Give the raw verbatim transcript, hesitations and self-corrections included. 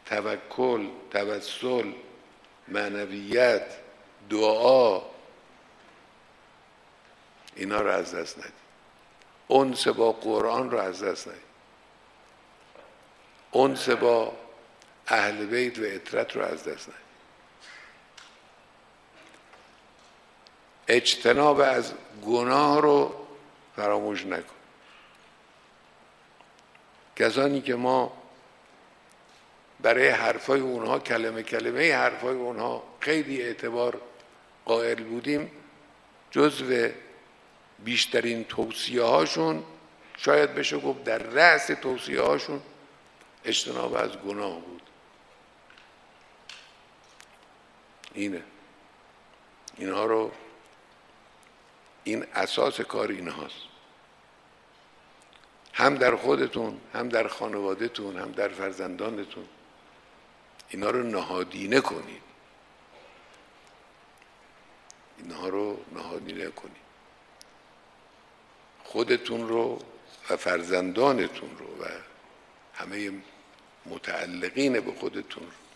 توکل، توسل، معنویت، دعا، اینا رو از دست ندید. انس با قرآن رو از دست ندید. انس با اهل بیت و عترت رو از دست ندید. اجتناب از گناه رو فراموش نکن. کسانی که ما برای حرفای اونها کلمه کلمه حرفای اونها خیلی اعتبار قائل بودیم، جزو بیشترین توصیه هاشون، شاید بشه گفت در رأس توصیه هاشون، اجتناب از گناه بود. اینه اینها رو، این اساس کار اینهاست. هم در خودتون، هم در خانوادهتون، هم در فرزندانتون اینا رو نهادینه کنید. اینها رو نهادینه کنید. خودتون رو و فرزندانتون رو و همه متعلقین به خودتون رو